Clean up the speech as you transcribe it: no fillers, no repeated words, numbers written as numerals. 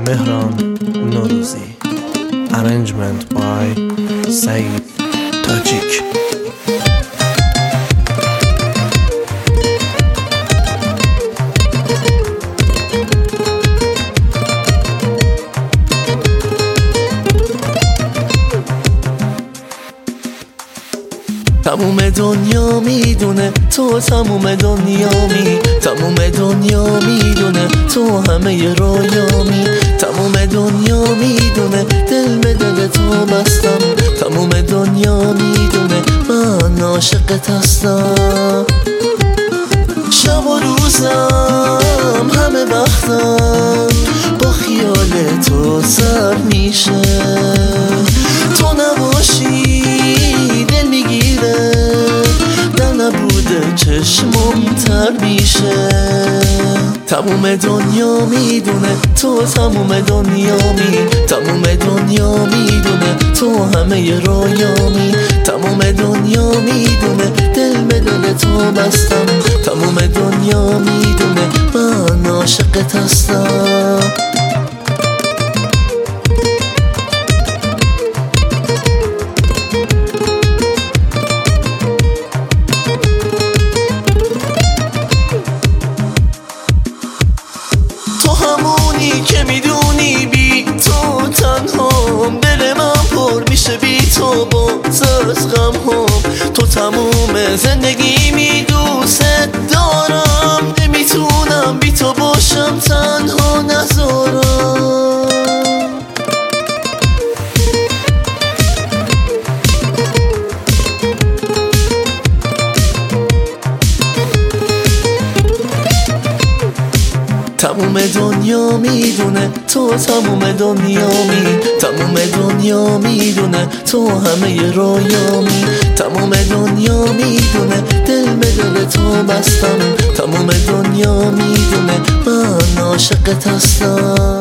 Mehran Norouzi. Arrangement by Saeed Tajik. تموم دنیا میدونه تو تموم دنیا میدونه تو همه رویامی. تموم دنیا میدونه دل به دل تو بستم. تموم دنیا میدونه من عاشقت هستم. شب و روزم همه وقتم با خیال تو سر میشه. تو نباشی دل میگیره، در نبوده چشمم تر میشه. تموم دنیا میدونه تو تموم دنیا میدونه تو همه رویامی. تموم دنیا میدونه دل به دل تو بستم. تموم دنیا میدونه من عاشقت هستم. تو همونی که میدونی بی تو تنهام، دل من پر میشه بی تو باز از غم هم. تو تموم زندگی می دوست دارم، نمیتونم بی تو باشم تنها نذارم. تموم دنیا میدونه تو تموم دنیا میدونه تو همه رویامی. تموم دنیا میدونه دل به دل تو بستم. تموم دنیا میدونه من عاشقت هستم.